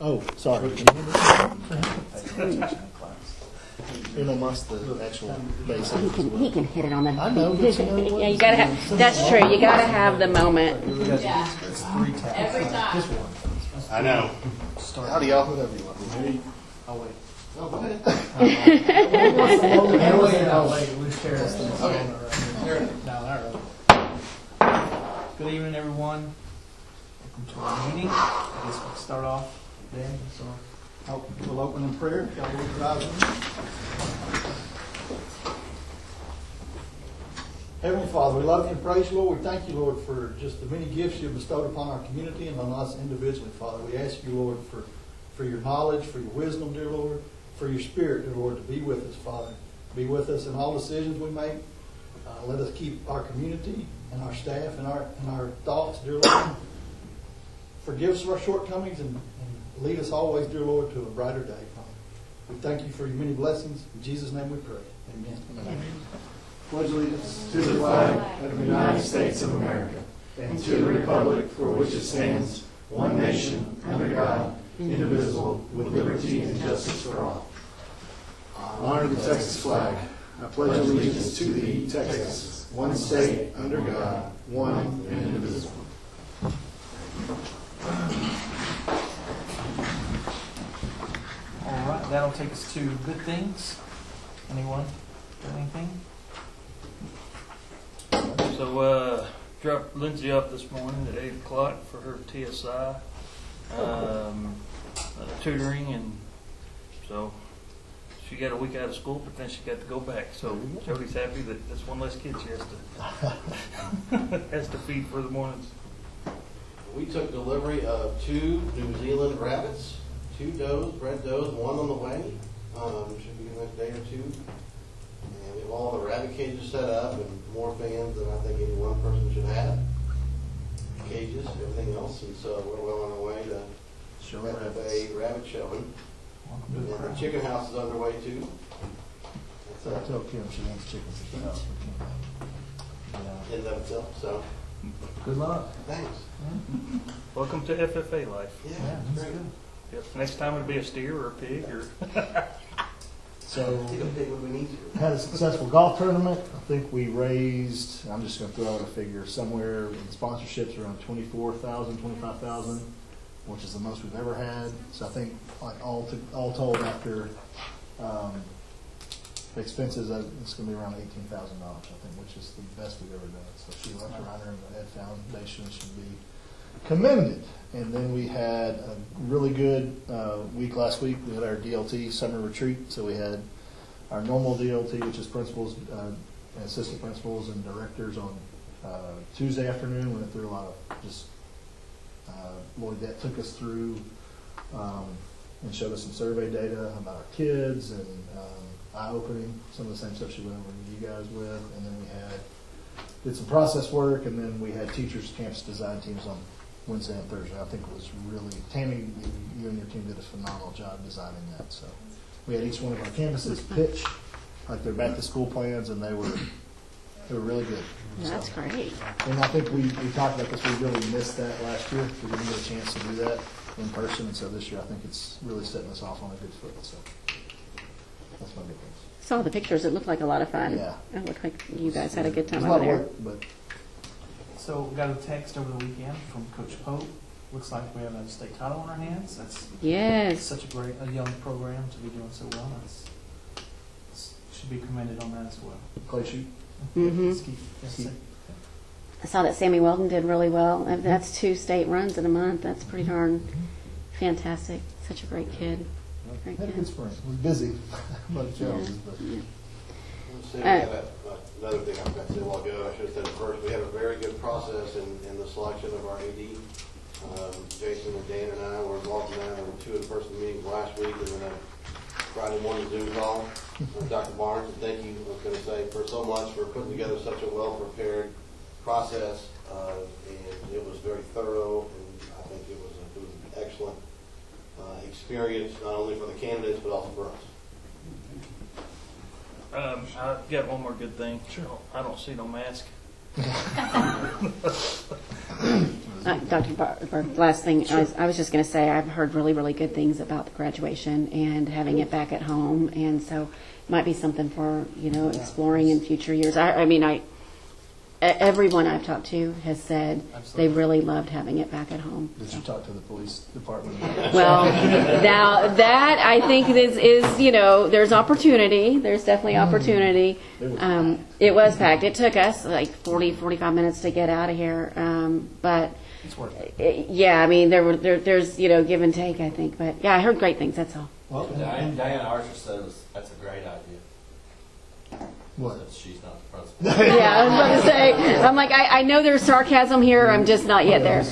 Oh, sorry. Elon Musk, the actual base. He can hit it on the. I know, but you know what? Yeah, you gotta have. That's true. You gotta have the moment. Yeah. It's 3 taps. Every time. Just one. I know. Start. Howdy, y'all. Whatever you want. I'll wait. Oh, go ahead. I'll wait. Loose chair. Okay. No, all right. Good evening, everyone. Welcome to our meeting. I guess we'll start off then. So, We'll open in prayer. Y'all will rise with me. Heavenly Father, we love you and praise you, Lord. We thank you, Lord, for just the many gifts you have bestowed upon our community and on us individually, Father. We ask you, Lord, for your knowledge, for your wisdom, dear Lord, for your spirit, dear Lord, to be with us, Father. Be with us in all decisions we make. Let us keep our community and our staff and our thoughts, dear Lord. Forgive us of our shortcomings and lead us always, dear Lord, to a brighter day, Father. We thank you for your many blessings. In Jesus' name we pray. Amen. Pledge allegiance to the flag of the United States of America and to the republic for which it stands, one nation, under God, indivisible, with liberty and justice for all. Honor the Texas flag. I pledge allegiance to thee, Texas, one state, under God, one and indivisible. all right, that'll take us to good things. Anyone got anything? So, dropped Lindsay off this morning at 8 o'clock for her TSI tutoring, and so she got a week out of school, but then she got to go back. So Jody's happy that that's one less kid she has to has to feed for the mornings. We took delivery of 2 New Zealand rabbits, 2 does, red does, 1 on the way. Should be the next day or 2. And we have all the rabbit cages set up and more fans than I think any one person should have. Cages, everything else, and so we're well on our way to FFA rabbit showing. Welcome to the And the crowd. chicken house is underway too. I tell Kim she wants chickens at the house. Yeah. In and of itself, so Good luck. thanks. Welcome to FFA life. Yeah, Yeah, it's that's great. good. Yep. Next time it'll be a steer or a pig or. So, Take a pick when we need to. had a successful golf tournament. I think we raised, I'm just going to throw out a figure, somewhere in sponsorships around 24,000, 25,000, which is the most we've ever had. So I think like all told after the expenses, it's going to be around $18,000, I think, which is the best we've ever done. So Sheila Reiner and the Ed Foundation should be commended. And then we had a really good week last week. We had our DLT summer retreat. So we had our normal DLT, which is principals, assistant principals, and directors on Tuesday afternoon. We went through a lot of just Lloyd that took us through and showed us some survey data about our kids and eye-opening, some of the same stuff she went over with you guys with. And then we did some process work, and then we had teachers' campus design teams on Wednesday and Thursday. I think it was really, Tammy, you and your team did a phenomenal job designing that. So we had each one of our campuses pitch like their back-to-school plans, and they were really good. That's great. And I think we talked about this. We really missed that last year. We didn't get a chance to do that in person, and so this year I think it's really setting us off on a good foot. So that's my big thing. Saw the pictures. It looked like a lot of fun. Yeah. It looked like you guys had a good It time was a lot over of there. work, but So we got a text over the weekend from Coach Pope. Looks like we have a state title in our hands. That's Yes. such a young program to be doing so well. Should be commended on that as well. clay shoot. Mhm. Let's keep- yes, Keep- sir. I saw that Sammy Weldon did really well. And that's 2 state runs in a month. That's pretty darn fantastic. Such a great kid. Great Had a good kid. spring. We're busy, a lot of challenges, but Let's say we had another thing I forgot to say a while ago, I should have said it first, we had a very good process in the selection of our AD. Jason and Dan and I were involved in that. There were 2 in-person meetings last week, and then a Friday morning Zoom call with Dr. Barnes. And thank you, I was going to say, for so much for putting together such a well-prepared process. And it was very thorough, and I think it was an excellent experience, not only for the candidates, but also for us. I've got one more good thing. Sure. I don't see no mask. Dr. Barber, last thing, I was just going to say, I've heard really, really good things about the graduation and having it back at home, and so it might be something for, exploring in future years. Everyone I've talked to has said Absolutely. they really loved having it back at home. Did you talk to the police department? Well, now that I think is there's opportunity. There's definitely opportunity. It was packed. It took us like 40, 45 minutes to get out of here. But It's worth it. there's give and take, I think. But yeah, I heard great things. That's all. Well, Diana Archer says that's a great idea. what? Since she's not the principal. Yeah, I was about to say. I'm like, I know there's sarcasm here. I'm just not yet there.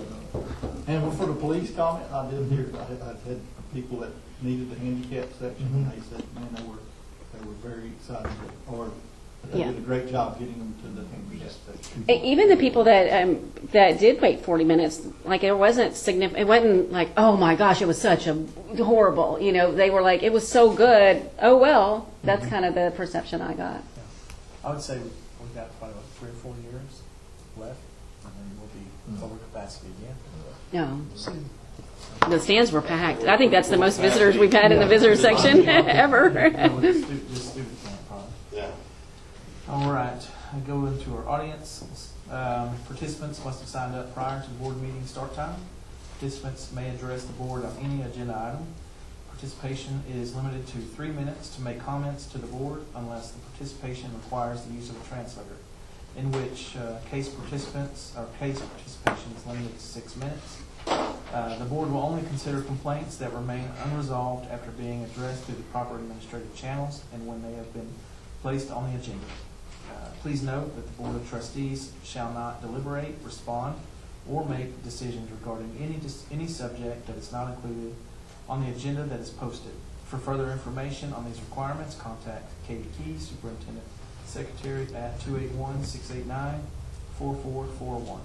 And for the police comment, I did hear, I've had people that needed the handicap section, and they said, man, they were very excited, or they Yeah. did a great job getting them to the handicap section. Even the people that did wait 40 minutes, like it wasn't significant. It wasn't like, oh my gosh, it was such a horrible. They were like, it was so good. Oh well, that's kind of the perception I got. I would say we've got probably 3 or 4 years left, and then we'll be over capacity again. No, the stands were packed. I think that's the most visitors we've had in the visitor section ever. This student camp, probably. Yeah. All right, I go into our audience. Participants must have signed up prior to the board meeting start time. Participants may address the board on any agenda item. Participation is limited to 3 minutes to make comments to the board unless the participation requires the use of a translator, in which case participation is limited to 6 minutes. The board will only consider complaints that remain unresolved after being addressed through the proper administrative channels and when they have been placed on the agenda. Please note that the Board of Trustees shall not deliberate, respond, or make decisions regarding any subject that is not included on the agenda that is posted. For further information on these requirements, contact Katie Key, Superintendent Secretary at 281-689-4441.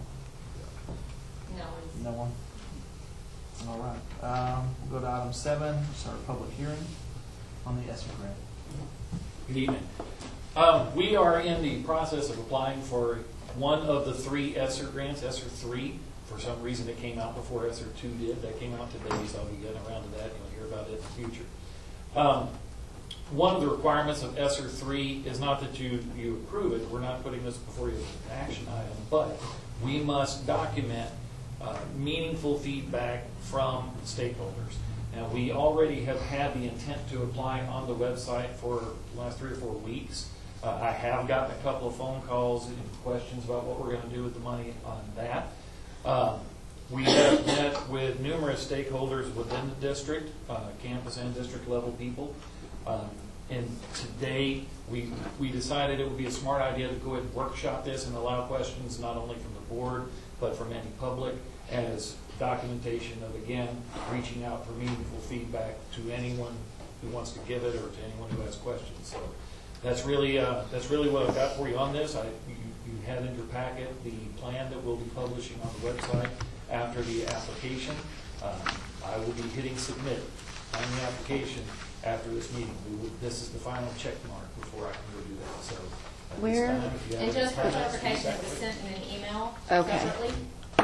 No one? All right. We'll go to item 7, it's our public hearing on the ESSER grant. Good evening. We are in the process of applying for one of the 3 ESSER grants, ESSER 3. For some reason it came out before ESSER 2 did. That came out today, so I'll be getting around to that. You'll hear about it in the future. One of the requirements of ESSER 3 is not that you approve it. We're not putting this before you as an action item, but we must document meaningful feedback from stakeholders. Now, we already have had the intent to apply on the website for the last 3 or 4 weeks. I have gotten a couple of phone calls and questions about what we're going to do with the money on that. We have met with numerous stakeholders within the district, campus and district level people. And today we decided it would be a smart idea to go ahead and workshop this and allow questions not only from the board but from any public as documentation of, again, reaching out for meaningful feedback to anyone who wants to give it or to anyone who has questions. So that's really what I've got for you on this. You had in your packet the plan that we'll be publishing on the website after the application. I will be hitting submit on the application after this meeting. This is the final check mark before I can go do that. So at this Where? time, if you have And just for any comments, clarification, it please was sent in an email Okay. separately.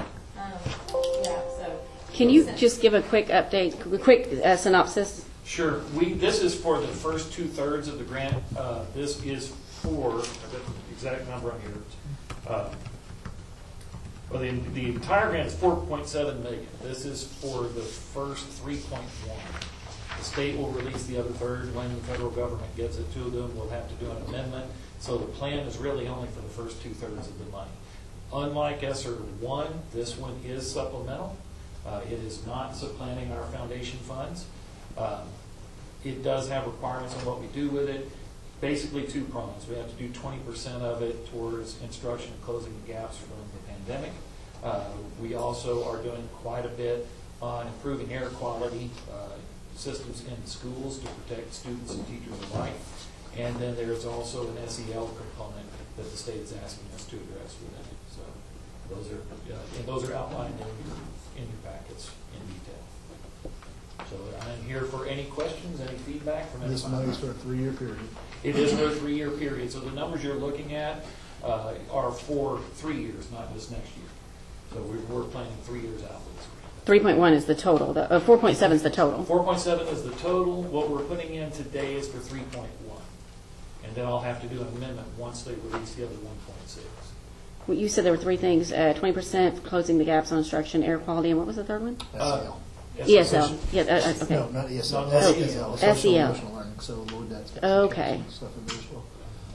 So. Can you just give a quick update, a quick synopsis? Sure. This is for the first 2/3 of the grant. This is for, I've got the exact number on here. Well, the entire grant is $4.7 million. This is for the first 3.1. The state will release the other third when the federal government gets it to them. We'll have to do an amendment. So the plan is really only for the first 2/3 of the money. Unlike ESSER 1, this one is supplemental. It is not supplanting our foundation funds. It does have requirements on what we do with it. Basically 2 prongs. We have to do 20% of it towards instruction and closing the gaps from the pandemic. We also are doing quite a bit on improving air quality systems in schools to protect students and teachers alike. And then there's also an SEL component that the state is asking us to address within it. So those are outlined in your packets in detail. So I'm here for any questions, any feedback from This anyone. money's for a 3-year period. It is for a 3-year period. So the numbers you're looking at are for 3 years, not just next year. So we're planning 3 years out with this. 3.1 is the total. 4.7 is the total. 4.7 is the total. What we're putting in today is for 3.1. And then I'll have to do an amendment once they release the other 1.6. Well, you said there were three things: 20% closing the gaps on instruction, air quality, and what was the third one? SEL. ESL. Yeah. Okay. No, not ESL. No, SEL. Social SEL. emotional learning. So Lloyd, that's Okay. stuff in there as well.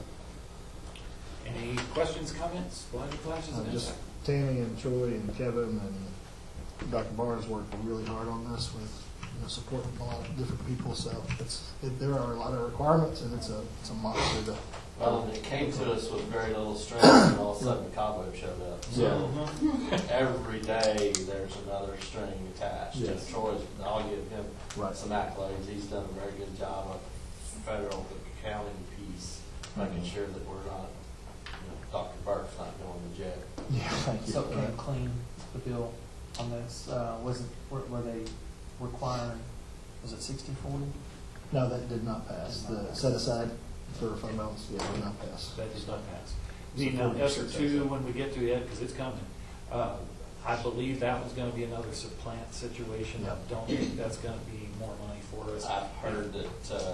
Any questions, comments, blinded flashes? and Just insight? Tammy and Troy and Kevin and Dr. Barnes worked really hard on this with supporting a lot of different people. So there are a lot of requirements, and it's a monster to. Well, it came to us with very little strings, and all of a sudden Cabo showed up. So every day there's another string attached. Yes. And Troy's, I'll give him Right. some accolades. He's done a very good job of federal accounting piece, making sure that we're not, Dr. Burke's not going to jail. Yeah, thank you. So it came clean, the bill on this, were they requiring, was it 60/40? No, that did not pass. The set aside for fund balance, yeah, did not pass. That does not pass. Now, ESER 2, when we get to it, because it's coming, I believe that was going to be another supplant situation. I don't think that's going to be more money for us. I've heard that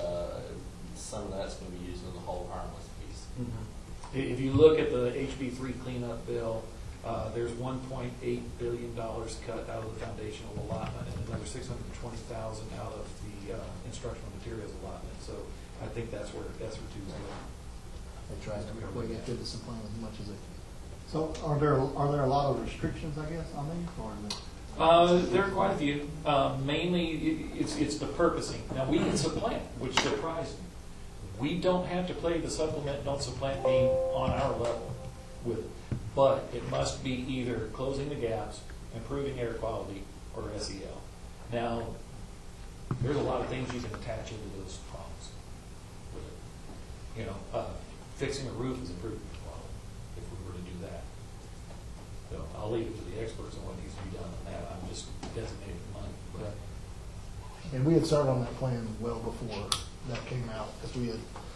some of that's going to be used in the whole harmless piece. If you look at the HB3 cleanup bill, there's $1.8 billion cut out of the foundational allotment and another $620,000 out of the instructional materials allotment. So I think that's where ESER 2 is going. They tried to bring it to the supplant as much as they can. So are there a lot of restrictions, I guess, on these, or is it? There are quite a few. Mainly, it's the purposing. Now, we can supplant, which surprised me. We don't have to play the supplement, don't supplant game on our level with it. But it must be either closing the gaps, improving air quality, or SEL. Now, there's a lot of things you can attach into those problems with it. Fixing a roof is improving air quality if we were to do that. So I'll leave it to the experts on what needs to be done on that. I'm just designating money. But And we had started on that plan well before that came out, because we had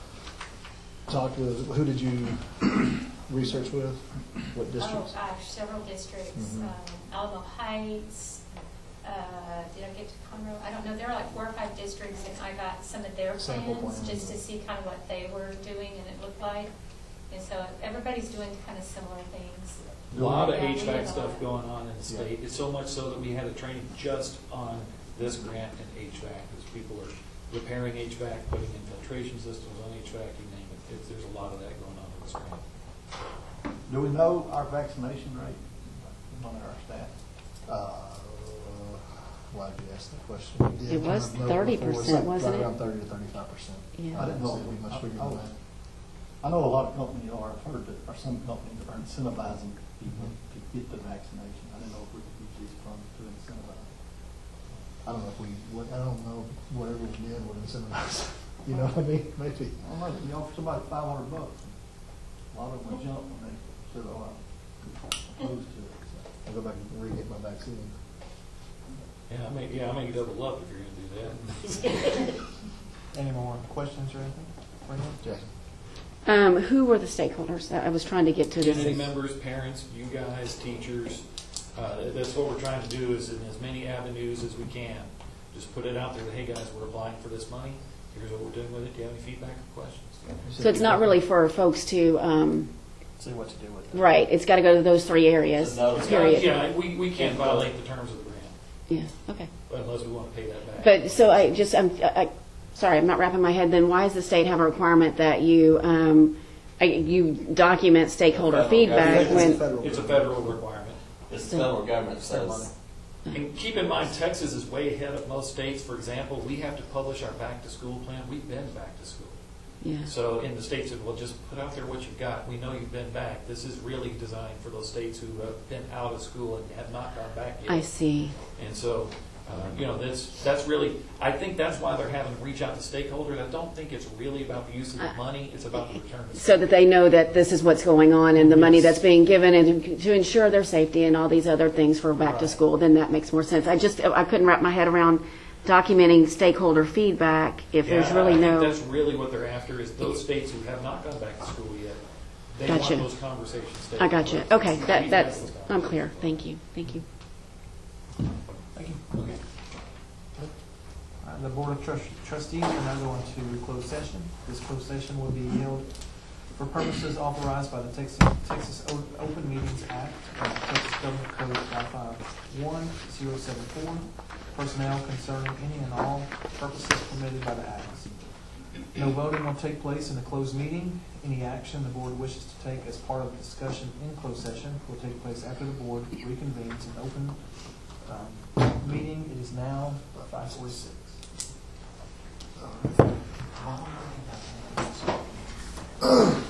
talked with, who did you research with? What districts? Oh, gosh, several districts. Alamo Heights, did I get to Conroe? I don't know. There were like 4 or 5 districts, and I got some of their Sample plans plans. just to see kind of what they were doing and it looked like. And so everybody's doing kind of similar things. a lot of Yeah, we HVAC did a stuff lot. going on in the state. It's so much so that we had a training just on this grant and HVAC, because people are repairing HVAC, putting in filtration systems on HVAC, you name it. There's a lot of that going on in this grant. Do we know our vaccination rate among our staff? Why did you ask that question? We did It was kind of know before, 30%, it's like wasn't right it? around 30 to 35%. Yeah. I didn't know. It'd be much bigger than that. I know a lot of companies are, I've heard that, or some companies are incentivizing people to get the vaccination. I didn't know if we could use these funds to incentivize. I don't know if I don't know if whatever we did would incentivize. You know what I mean? Maybe. I don't know, you offer somebody $500, a lot of them will jump when they said, oh, I'm opposed to it. So. I'll go back and re-get my vaccine. Yeah, I may double up if you're going to do that. Any more questions or anything? Brandon? Jackson. Who were the stakeholders? I was trying to get to Community this. members, parents, you guys, teachers. That's what we're trying to do, is in as many avenues as we can. Just put it out there that, hey guys, we're applying for this money. Here's what we're doing with it. Do you have any feedback or questions? So it's not really for folks to, See what to do with it. right, it's got to go to those 3 areas, No, period. Yeah, we can't violate the terms of the grant Yeah, okay. unless we want to pay that back. But, so sorry, I'm not wrapping my head, then why does the state have a requirement that you document stakeholder Federal feedback government. when, It's a federal requirement. It's the federal government says, And keep in mind, Texas is way ahead of most states. For example, we have to publish our back-to-school plan. We've been back to school. yeah. So in the states said, well, just put out there what you've got. We know you've been back. This is really designed for those states who have been out of school and have not gone back yet. I see. And so, that's really, I think that's why they're having to reach out to stakeholders. I don't think it's really about the use of the money. It's about the return. So that they know that this is what's going on and the money that's being given and to ensure their safety and all these other things for back to school, then that makes more sense. I couldn't wrap my head around documenting stakeholder feedback if there's really I no. think that's really what they're after, is those states who have not gone back to school yet. They Gotcha. want those conversations. I got you. Okay, That's that's, the I'm clear. Thank you. Thank you. Thank you. Okay. The Board of Trustees are now going to closed session. This closed session will be held for purposes authorized by the Texas Open Meetings Act, Texas Government Code 551074, personnel concerning any and all purposes permitted by the Act. No voting will take place in a closed meeting. Any action the board wishes to take as part of the discussion in closed session will take place after the board reconvenes in open meeting. It is now 5:46.